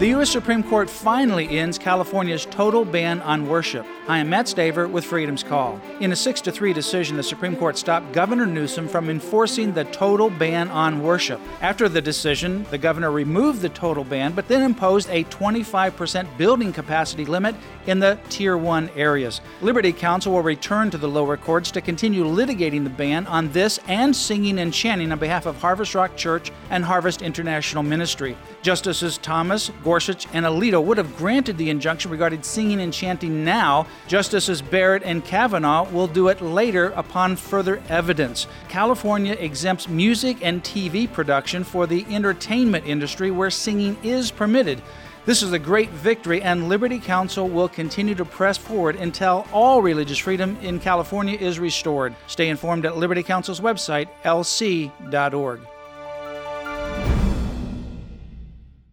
The U.S. Supreme Court finally ends California's total ban on worship. I am Matt Staver with Freedom's Call. In a 6-3 decision, the Supreme Court stopped Governor Newsom from enforcing the total ban on worship. After the decision, the governor removed the total ban, but then imposed a 25% building capacity limit in the Tier 1 areas. Liberty Counsel will return to the lower courts to continue litigating the ban on this and singing and chanting on behalf of Harvest Rock Church and Harvest International Ministry. Justices Thomas, Gorsuch, and Alito would have granted the injunction regarding singing and chanting now. Justices Barrett and Kavanaugh will do it later upon further evidence. California exempts music and TV production for the entertainment industry where singing is permitted. This is a great victory, and Liberty Counsel will continue to press forward until all religious freedom in California is restored. Stay informed at Liberty Counsel's website, lc.org.